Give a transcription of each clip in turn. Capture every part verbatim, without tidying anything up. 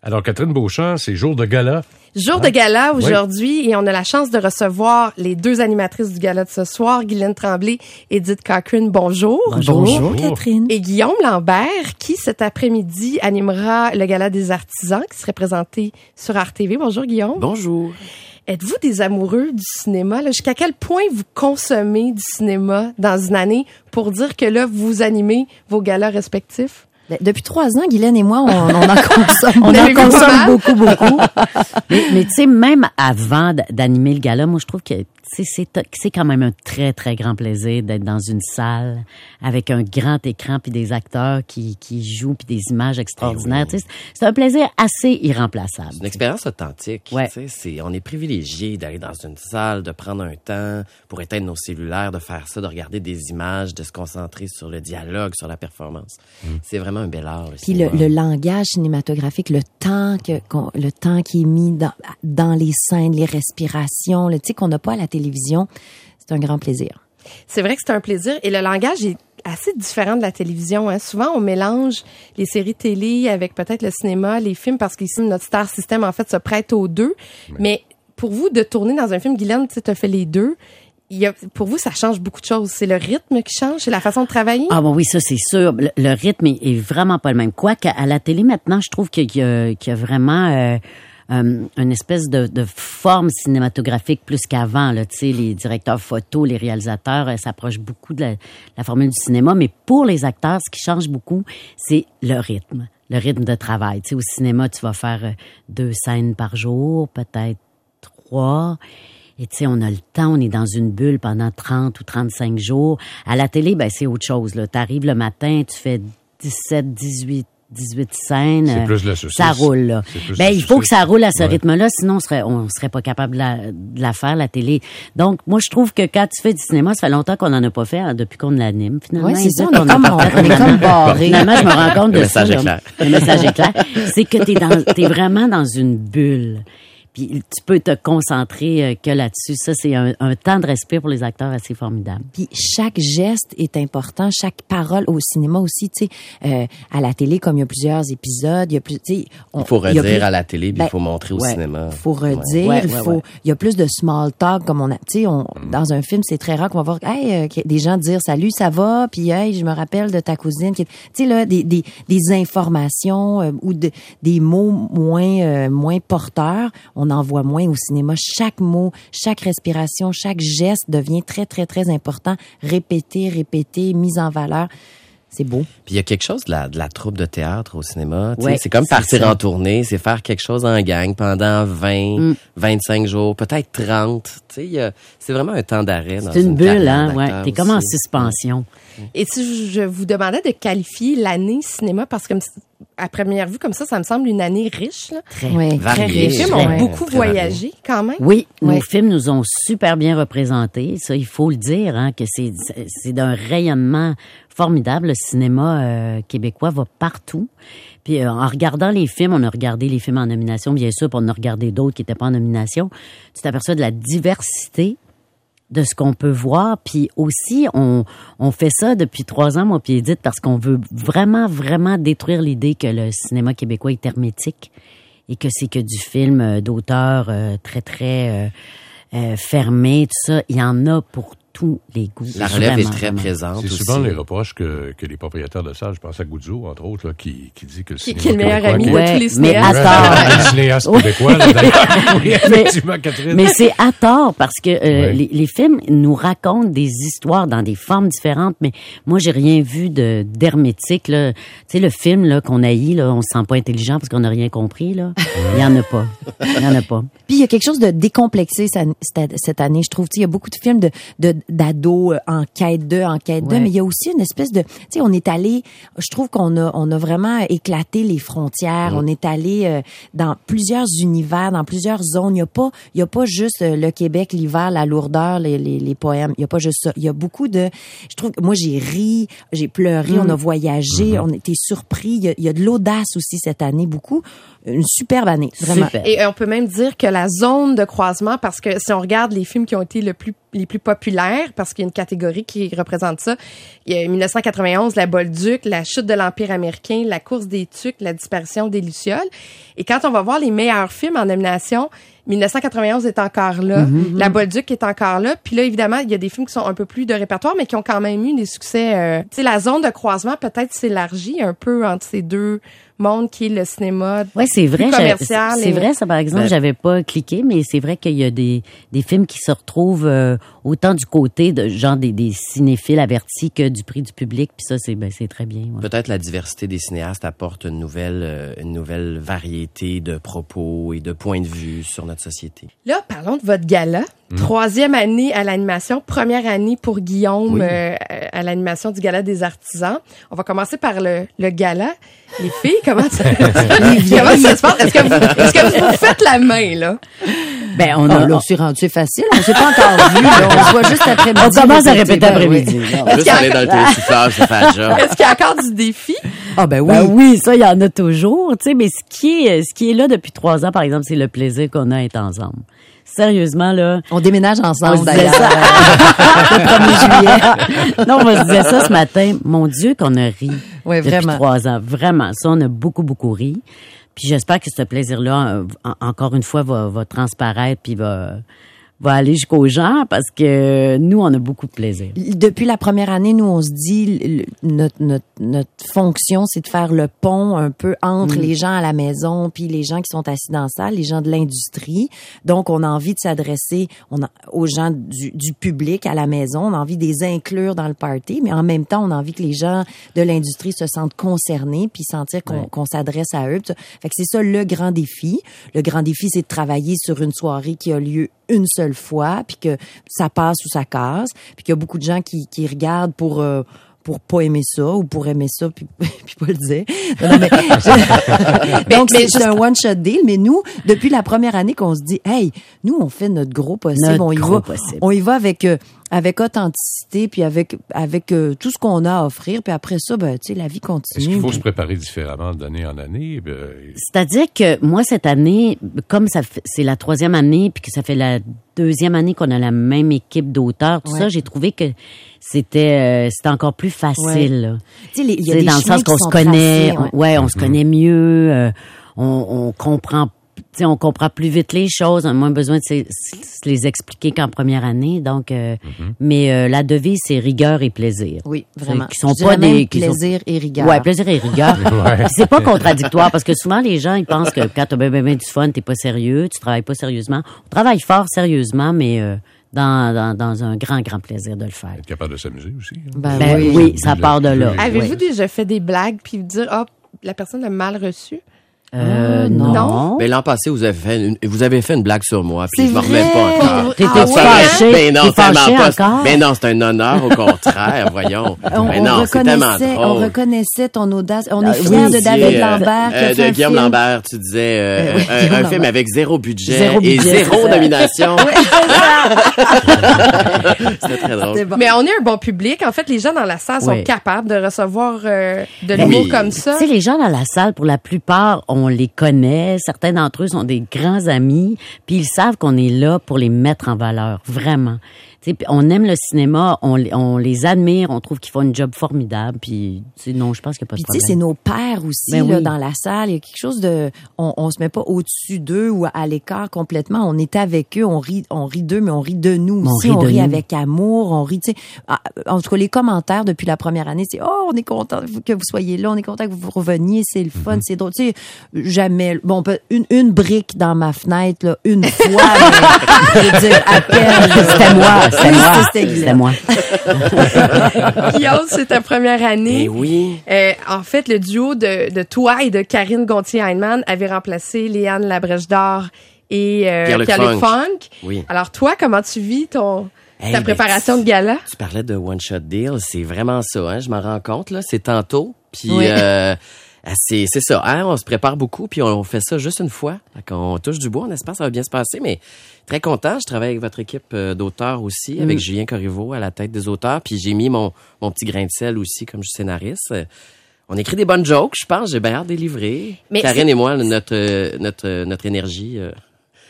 Alors, Catherine Beauchamp, c'est jour de gala. Jour hein? de gala aujourd'hui, oui. Et on a la chance de recevoir les deux animatrices du gala de ce soir, Guylaine Tremblay et Edith Cochrane. Bonjour. Bonjour. Bonjour, Catherine. Et Guillaume Lambert, qui cet après-midi animera le gala des artisans, qui serait présenté sur R T V. Bonjour, Guillaume. Bonjour. Êtes-vous des amoureux du cinéma? Là? Jusqu'à quel point vous consommez du cinéma dans une année pour dire que là, vous animez vos galas respectifs? Depuis trois ans, Guylaine et moi, on, on en consomme, on en consomme beaucoup, beaucoup. mais mais tu sais, même avant d'animer le gala, moi, je trouve que c'est c'est c'est quand même un très très grand plaisir d'être dans une salle avec un grand écran puis des acteurs qui qui jouent puis des images extraordinaires. Oui. Tu sais, c'est un plaisir assez irremplaçable. C'est une expérience authentique. Ouais. Tu sais, c'est on est privilégié d'aller dans une salle, de prendre un temps pour éteindre nos cellulaires, de faire ça, de regarder des images, de se concentrer sur le dialogue, sur la performance. Mm. C'est vraiment un bel art. Le puis le, le langage cinématographique, le temps que qu'on, le temps qui est mis dans dans les scènes, les respirations, le tu sais qu'on n'a pas à la télévision, c'est un grand plaisir. C'est vrai que c'est un plaisir et le langage est assez différent de la télévision. Hein. Souvent, on mélange les séries télé avec peut-être le cinéma, les films, parce qu'ici, notre star system, en fait, se prête aux deux. Oui. Mais pour vous, de tourner dans un film, Guylaine, tu as fait les deux. Il y a, pour vous, ça change beaucoup de choses. C'est le rythme qui change, c'est la façon de travailler? Ah bon, oui, ça, c'est sûr. Le, le rythme est, est vraiment pas le même. Quoique, à la télé, maintenant, je trouve qu'il y a, qu'il y a vraiment... Euh, Um, une espèce de, de forme cinématographique plus qu'avant. Là, tu sais, les directeurs photos, les réalisateurs euh, s'approchent beaucoup de la, la formule du cinéma, mais pour les acteurs, ce qui change beaucoup, c'est le rythme, le rythme de travail. Tu sais, au cinéma, tu vas faire euh, deux scènes par jour, peut-être trois. Et tu sais, on a le temps, on est dans une bulle pendant trente ou trente-cinq jours. À la télé, ben c'est autre chose. Là, t'arrives le matin, tu fais dix-sept, dix-huit dix-huit scènes. C'est plus la saucisse. Ça roule, là. Ben, il faut que ça roule à ce ouais. rythme-là, sinon on serait, on serait pas capable de la, de la faire, la télé. Donc, moi, je trouve que quand tu fais du cinéma, ça fait longtemps qu'on en a pas fait, hein, depuis qu'on l'anime, finalement. Oui, c'est ça, on, on, est comme, on, on est comme barré. Finalement, je me rends compte de le ça. Message est clair. Le message est clair. C'est que t'es dans, t'es vraiment dans une bulle. Puis tu peux te concentrer que là-dessus. Ça, c'est un, un temps de respect pour les acteurs assez formidable. Puis chaque geste est important, chaque parole au cinéma aussi. Tu sais, euh, à la télé, comme il y a plusieurs épisodes, il y a plus. Tu sais, il faut redire plus, à la télé, puis ben, il faut montrer au ouais, cinéma. Il faut redire, ouais, il ouais, faut. ouais. Il y a plus de small talk comme on a. Tu sais, on mm. dans un film, c'est très rare qu'on va voir hey, euh, des gens dire salut, ça va, puis hey, je me rappelle de ta cousine. Tu sais là, des des des informations euh, ou de, des mots moins euh, moins porteurs, on en voit moins aussi. Cinéma, chaque mot, chaque respiration, chaque geste devient très, très, très important. Répété, répété, mise en valeur. C'est beau. Puis il y a quelque chose de la, de la troupe de théâtre au cinéma. Ouais, c'est comme c'est partir ça. en tournée, c'est faire quelque chose en gang pendant vingt, mm. vingt-cinq jours, peut-être trente. Y a, c'est vraiment un temps d'arrêt. C'est une, une bulle, hein, ouais. T'es comme en suspension. Et si je vous demandais de qualifier l'année cinéma, parce que à première vue, comme ça, ça me semble une année riche. Là. Très, oui, très riche. Les films ont beaucoup voyagé, quand même. Oui, nos oui. films nous ont super bien représentés. Ça, il faut le dire, hein, que c'est, c'est d'un rayonnement formidable. Le cinéma euh, québécois va partout. Puis euh, en regardant les films, on a regardé les films en nomination, bien sûr, puis on a regardé d'autres qui n'étaient pas en nomination. Tu t'aperçois de la diversité de ce qu'on peut voir, puis aussi on on fait ça depuis trois ans, moi puis Edith, parce qu'on veut vraiment vraiment détruire l'idée que le cinéma québécois est hermétique et que c'est que du film d'auteur euh, très très euh, euh, fermé, tout ça. Il y en a pour tous les goûts. La relève vraiment, est très vraiment. présente. C'est aussi. souvent les reproches que, que les propriétaires de salles, je pense à Guzzo, entre autres, là, qui, qui dit que le qui, cinéma qui est le meilleur ami ouais, de tous les mais cinéastes. à tort. Le cinéaste québécois, là, oui, effectivement, Catherine. Mais c'est à tort parce que euh, ouais. les, les films nous racontent des histoires dans des formes différentes, mais moi j'ai rien vu de d'hermétique là. Tu sais le film là qu'on haït là, on se sent pas intelligent parce qu'on n'a rien compris là. Il y en a pas. Il y en a pas. Puis il y a quelque chose de décomplexé cette année, je trouve. Tu sais, il y a beaucoup de films de de d'ados en quête de, en quête de, ouais. mais il y a aussi une espèce de, tu sais, on est allé, je trouve qu'on a, on a vraiment éclaté les frontières. Ouais. On est allé euh, dans plusieurs univers, dans plusieurs zones. Il y a pas, il y a pas juste euh, le Québec, l'hiver, la lourdeur, les, les, les poèmes. Il y a pas juste ça. Il y a beaucoup de, je trouve, moi j'ai ri, j'ai pleuré, mm. on a voyagé, mm-hmm. on était surpris. Il y a, il y a de l'audace aussi cette année, beaucoup. Une superbe année, vraiment. Super. Et on peut même dire que la zone de croisement, parce que si on regarde les films qui ont été le plus les plus populaires, parce qu'il y a une catégorie qui représente ça. Il y a dix-neuf cent quatre-vingt-onze, la Bolduc, la chute de l'Empire américain, la course des Tucs, la disparition des Lucioles. Et quand on va voir les meilleurs films en nomination, dix-neuf cent quatre-vingt-onze est encore là, mm-hmm. la Bolduc est encore là, puis là, évidemment, il y a des films qui sont un peu plus de répertoire, mais qui ont quand même eu des succès. Euh, tu sais, la zone de croisement peut-être s'élargit un peu entre ces deux mondes qui est le cinéma ouais, c'est vrai, commercial. C'est et... vrai, ça, par exemple, ben, j'avais pas cliqué, mais c'est vrai qu'il y a des, des films qui se retrouvent euh, autant du côté de genre des, des cinéphiles avertis que du prix du public, puis ça, c'est ben, c'est très bien. Ouais. Peut-être la diversité des cinéastes apporte une nouvelle, euh, une nouvelle variété de propos et de points de vue sur notre société. Là, parlons de votre gala. Mmh. Troisième année à l'animation, première année pour Guillaume oui. euh, à l'animation du Gala des artisans. On va commencer par le, le gala. Les filles, comment ça, comment ça se passe? Est-ce que, vous, est-ce que vous faites la main, là? Ben, on a, oh, là, on s'est rendu, c'est facile. On s'est pas encore vu, là. On se voit juste après-midi. On commence à répéter après-midi. On juste aller dans le télésoufflage, c'est faire job. Est-ce qu'il y a encore du défi? Ah, ben oui. Ben oui, ça, il y en a toujours, tu sais, mais ce qui est, ce qui est là depuis trois ans, par exemple, c'est le plaisir qu'on a à être ensemble. Sérieusement, là. On déménage ensemble, d'ailleurs. Ça. Le premier juillet. Non, on se disait ça ce matin. Mon Dieu, qu'on a ri. Oui, depuis vraiment. trois ans. Vraiment. Ça, on a beaucoup, beaucoup ri. Puis j'espère que ce plaisir-là, en, encore une fois, va, va transparaître puis va, va aller jusqu'aux gens parce que nous, on a beaucoup de plaisir. Depuis la première année, nous, on se dit, notre, notre, notre fonction, c'est de faire le pont un peu entre mmh. les gens à la maison puis les gens qui sont assis dans la salle, les gens de l'industrie. Donc, on a envie de s'adresser on a, aux gens du, du public à la maison. On a envie de les inclure dans le party, mais en même temps, on a envie que les gens de l'industrie se sentent concernés puis sentir qu'on, ouais. qu'on s'adresse à eux. Fait que c'est ça le grand défi. Le grand défi, c'est de travailler sur une soirée qui a lieu une seule fois, puis que ça passe ou ça casse, puis qu'il y a beaucoup de gens qui, qui regardent pour euh, pour pas aimer ça ou pour aimer ça puis, puis pas le dire. Non, non, mais, je, donc mais, c'est, c'est un one shot deal. Mais nous, depuis la première année qu'on se dit, hey, nous on fait notre gros possible, notre on y gros va, possible. on y va avec euh, avec authenticité puis avec avec euh, tout ce qu'on a à offrir. Puis après ça, ben tu sais, la vie continue. Est-ce qu'il faut puis... se préparer différemment d'année en année? Ben... C'est-à-dire que moi cette année, comme ça fait, c'est la troisième année puis que ça fait la deuxième année qu'on a la même équipe d'auteurs, tout ouais. ça, j'ai trouvé que c'était euh, c'était encore plus facile. Ouais. Tu sais, il y a des dans le sens qu'on se connaît, tracés, ouais, on, ouais, on mm-hmm. se connaît mieux, euh, on, on comprend, tu sais, on comprend plus vite les choses, on a moins besoin de se, se les expliquer qu'en première année. Donc, euh, mm-hmm. mais euh, la devise c'est rigueur et plaisir. Oui, vraiment. Qui sont Je pas des qui plaisir sont, et rigueur. Ouais, plaisir et rigueur. ouais. C'est pas contradictoire parce que souvent les gens ils pensent que quand t'as ben ben ben du fun, t'es pas sérieux, tu travailles pas sérieusement. On travaille fort sérieusement, mais euh, Dans, dans, dans un grand, grand plaisir de le faire. Être capable de s'amuser aussi. Hein? Ben, ben oui, oui, ça part de là. Avez-vous oui. déjà fait des blagues puis vous dire, ah, oh, la personne a mal reçu? Euh, non. non. Mais l'an passé, vous avez fait une, vous avez fait une blague sur moi, puis c'est je m'en vrai. remets pas encore. T'étais ah, fâché? Mais non, T'es fâché pas. Encore? Mais non, c'est un honneur, au contraire, voyons. On, mais on non, c'est tellement drôle. On reconnaissait ton audace. On ah, est fiers oui, de David euh, Lambert. Euh, qui a de Guillaume film. Lambert, tu disais, euh, euh, oui, un, un Lambert. film avec zéro budget, zéro et budget, zéro nomination. C'était très drôle. Bon. Mais on est un bon public. En fait, les gens dans la salle sont oui. capables de recevoir euh, de l'humour oui. comme ça. Tu sais, les gens dans la salle, pour la plupart, on les connaît. Certains d'entre eux sont des grands amis, puis ils savent qu'on est là pour les mettre en valeur, vraiment. Tu sais, on aime le cinéma, on, on les admire, on trouve qu'ils font une job formidable, puis non, je pense qu'il n'y a pas puis de problème. Tu sais, c'est nos pères aussi ben là oui. dans la salle. Il y a quelque chose de, on, on se met pas au-dessus d'eux ou à l'écart complètement. On est avec eux, on rit, on rit d'eux, mais on rit de nous on aussi. Rit on de rit nous. avec amour, on rit. Tu sais, en tout cas, les commentaires depuis la première année, c'est oh, on est content que vous soyez là, on est content que vous reveniez, c'est le fun, mm-hmm. c'est drôle. Tu sais, jamais. Bon, une une brique dans ma fenêtre là, une fois, mais, je veux dire à peine. C'était moi, c'était moi. C'était C'était moi. Guillaume, c'est ta première année. Eh oui. Euh, en fait, le duo de, de toi et de Karine Gontier-Heinemann avait remplacé Léane Labrèche d'Or et euh, Pierre-Luc Funk. Funk. Oui. Alors toi, comment tu vis ton hey, ta préparation ben, de gala? Tu parlais de one shot deal, c'est vraiment ça. Hein, je m'en rends compte là, c'est tantôt. Puis oui. euh, c'est c'est ça. Hein, on se prépare beaucoup, puis on fait ça juste une fois. On touche du bois, on espère que ça va bien se passer, mais très content. Je travaille avec votre équipe d'auteurs aussi, mm. avec Julien Corriveau à la tête des auteurs, puis j'ai mis mon mon petit grain de sel aussi comme je suis scénariste. On écrit des bonnes jokes, je pense. J'ai bien hâte de les livrer. Mais Karine c'est... et moi, notre notre notre énergie. Euh,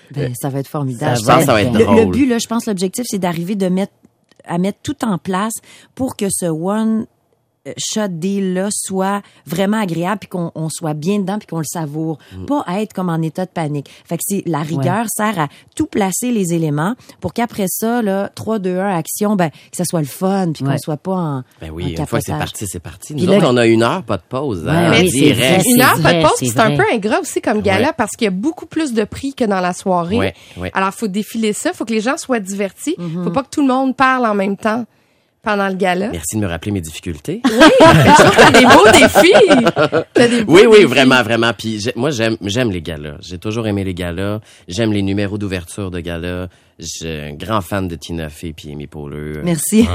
Ben, ça va être formidable. Ça va, ça va être le, drôle. le but, là, je pense, l'objectif, c'est d'arriver de mettre, à mettre tout en place pour que ce one shot deal-là soit vraiment agréable puis qu'on on soit bien dedans puis qu'on le savoure. Mm. Pas être comme en état de panique. Fait que c'est, la rigueur ouais. sert à tout placer les éléments pour qu'après ça, là, trois, deux, un, action, ben, que ça soit le fun puis ouais. qu'on soit pas en, ben oui, en une fois que c'est parti, c'est parti. Nous puis autres, là, on a une heure, pas de pause. Ouais, hein, oui, c'est vrai, une heure, c'est pas de vrai, pause, c'est c'est un vrai. peu ingrat aussi comme gala ouais. parce qu'il y a beaucoup plus de prix que dans la soirée. Ouais, ouais. Alors, faut défiler ça, faut que les gens soient divertis. Mm-hmm. Faut pas que tout le monde parle en même temps pendant le gala. Merci de me rappeler mes difficultés. Oui, je trouve que t'as des beaux défis. T'as des beaux oui, oui, défis. vraiment, vraiment. Puis j'ai- moi, j'aime, j'aime les galas. J'ai toujours aimé les galas. J'aime les numéros d'ouverture de galas. J'ai un grand fan de Tina Fey puis Amy Poehler. Merci.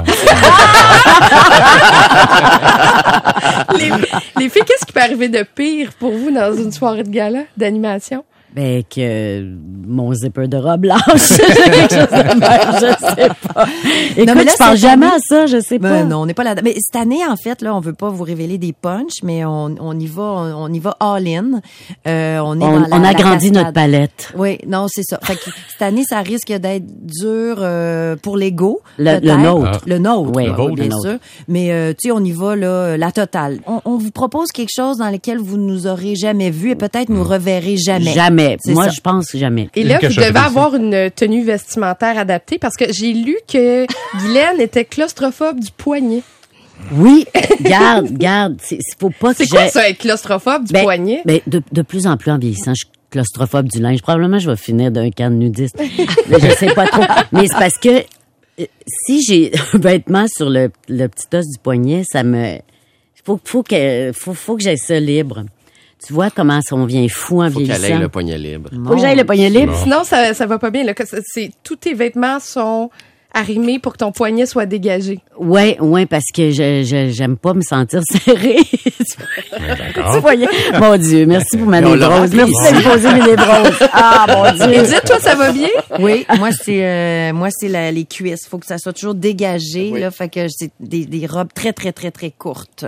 les, les filles, qu'est-ce qui peut arriver de pire pour vous dans une soirée de gala d'animation? Ben, que mon zipper de robe blanche. Quelque chose de même, je sais pas. Écoute, Non, mais là, tu penses cette jamais année- à ça, je sais Ben pas. non, on n'est pas là. Mais cette année, en fait, là, on veut pas vous révéler des punchs, mais on, on y va, on, on y va all-in. Euh, on est On, dans la, on la agrandit cascade. notre palette. Oui, non, c'est ça. Fait que cette année, ça risque d'être dur euh, pour l'ego. Le- peut-être. le nôtre. Le nôtre, Oui, oui, le vôtre, bien le nôtre. sûr. Mais euh, tu sais, on y va là, la totale. On, on vous propose quelque chose dans lequel vous nous aurez jamais vu et peut-être nous reverrez jamais. Jamais. C'est Moi, ça. je pense jamais. Et là, Une vous cacheterie, devez ça. avoir une tenue vestimentaire adaptée parce que j'ai lu que Guylaine était claustrophobe du poignet. Oui, garde, garde. C'est, c'est- faut pas que C'est quoi j'aie- ça, être claustrophobe du Ben, poignet? ben, de, de plus en plus en vieillissant, je suis claustrophobe du linge. Probablement, je vais finir d'un camp de nudiste. Je sais pas trop. Mais c'est parce que euh, si j'ai un vêtement sur le, le petit os du poignet, ça me... Faut, faut que, faut, faut que j'aie ça libre. Tu vois comment on vient fou en Faut qu'elle vieillissant? ait le poignet libre. Faut que j'aille le poignet libre. Sinon, ça, ça va pas bien. Là, que c'est- c'est, tous tes vêtements sont arrimés pour que ton poignet soit dégagé. Ouais, ouais, parce que je, je, j'aime pas me sentir serrée. D'accord. Tu voyais? Mon Dieu, merci pour ma Mais on l'a névrose. rappelé Merci de me poser mes névroses. Ah, mon Dieu. Edith, toi, ça va bien? Oui, moi c'est euh, moi c'est la- les cuisses. Faut que ça soit toujours dégagé Oui. là, fait que c'est des, des robes très très très très courtes.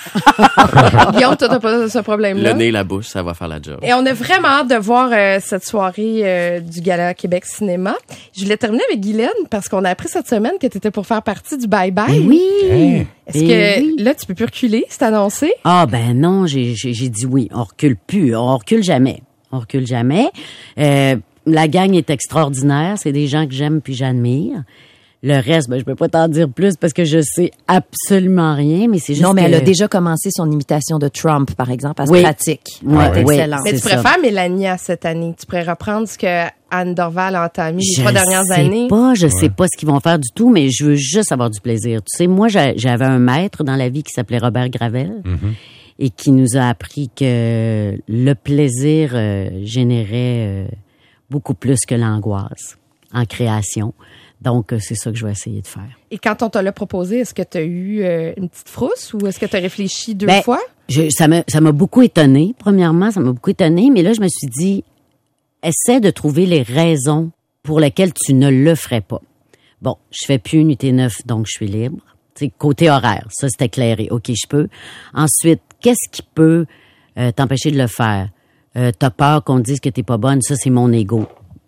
Guillaume, toi, t'as pas ce Le problème-là. nez, la bouche, ça va faire la job. Et on a vraiment hâte de voir euh, cette soirée euh, du Gala Québec Cinéma. Je voulais terminer avec Guylaine parce qu'on a appris cette semaine que tu étais pour faire partie du Bye Bye. Oui. Hey. Est-ce Ben que oui. là, tu peux plus reculer? C'est annoncé? Ah ben non, j'ai, j'ai, j'ai dit oui. On recule plus. On recule jamais. On recule jamais. Euh, la gang est extraordinaire. C'est des gens que j'aime puis j'admire. Le reste, ben je peux pas t'en dire plus parce que je sais absolument rien. Mais c'est juste Non, mais que... elle a déjà commencé son imitation de Trump, par exemple, elle se Oui. pratique. Ouais, Elle est ouais. excellente. Mais tu C'est pourrais ça. faire Mélania cette année. Tu pourrais reprendre ce que Anne Dorval a entamé les Je trois dernières sais années. pas, je sais pas ce qu'ils vont faire du tout, mais je veux juste avoir du plaisir. Tu sais, moi, j'a- j'avais un maître dans la vie qui s'appelait Robert Gravel et qui nous a appris que le plaisir euh, générait euh, beaucoup plus que l'angoisse en création. Donc, euh, c'est ça que je vais essayer de faire. Et quand on te l'a proposé, est-ce que tu as eu euh, une petite frousse ou est-ce que tu as réfléchi deux Ben, fois? Je, ça m'a ça m'a beaucoup étonné. Premièrement, ça m'a beaucoup étonné, mais là, je me suis dit, essaie de trouver les raisons pour lesquelles tu ne le ferais pas. Bon, je fais plus une U T neuf, donc je suis libre. C'est côté horaire, ça c'est éclairé. OK, je peux. Ensuite, qu'est-ce qui peut euh, t'empêcher de le faire? Euh, t'as peur qu'on te dise que t'es pas bonne, ça c'est mon ego.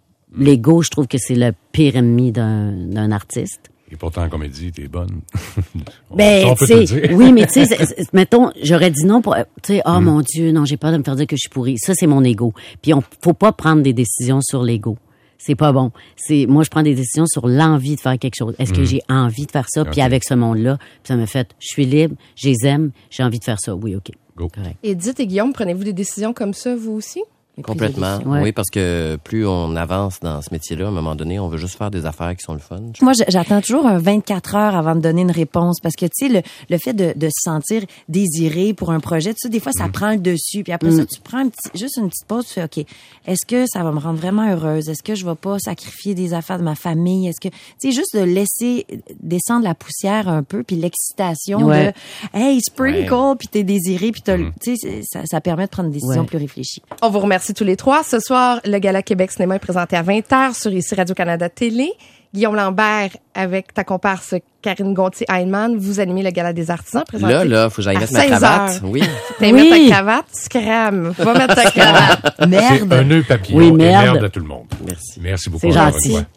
L'ego, je trouve que c'est le pire ennemi d'un d'un artiste. Et pourtant, en comédie, t'es bonne. On- Ben, ça, on peut tu te le sais, dire. oui, mais tu sais, c'est- c'est- mettons, j'aurais dit non pour, tu sais, oh mon Dieu, non, j'ai peur de me faire dire que je suis pourrie. Ça, c'est mon ego. Puis on, faut pas prendre des décisions sur l'ego. C'est pas bon. C'est, moi, je prends des décisions sur l'envie de faire quelque chose. Est-ce que j'ai envie de faire ça? Puis Ok. avec ce monde-là, puis ça me fait, je suis libre, je les aime, j'ai envie de faire ça. Oui, OK. Go. Correct. Edith et Guillaume, prenez-vous des décisions comme ça, vous aussi? Complètement. Ouais. Oui, parce que plus on avance dans ce métier-là, à un moment donné, on veut juste faire des affaires qui sont le fun. Moi, j- j'attends toujours un vingt-quatre heures avant de donner une réponse parce que, tu sais, le, le fait de, de se sentir désiré pour un projet, tu sais, des fois, ça prend le dessus. Puis après ça, tu prends un petit, juste une petite pause, tu fais, OK, est-ce que ça va me rendre vraiment heureuse? Est-ce que je vais pas sacrifier des affaires de ma famille? Est-ce que, tu sais, juste de laisser descendre la poussière un peu, puis l'excitation Ouais. de, hey, sprinkle, Ouais. puis t'es désiré, puis t'as, le- tu sais, c'est- ça, ça permet de prendre une décision Ouais. plus réfléchie. On vous remercie Merci tous les trois. Ce soir, le Gala Québec Cinéma est présenté à vingt heures sur ici Radio-Canada Télé. Guillaume Lambert, avec ta comparse Karine Gontier-Heinemann, vous animez le Gala des artisans. Présenté Là, là, faut que j'aille à mettre ma cravate. Oui. T'as Oui. mettre ta cravate, scram. Va mettre ta cravate. C'est Merde. un nœud papillon Oui, et merde. merde à tout le monde. Merci. Merci beaucoup. C'est encore gentil. une fois.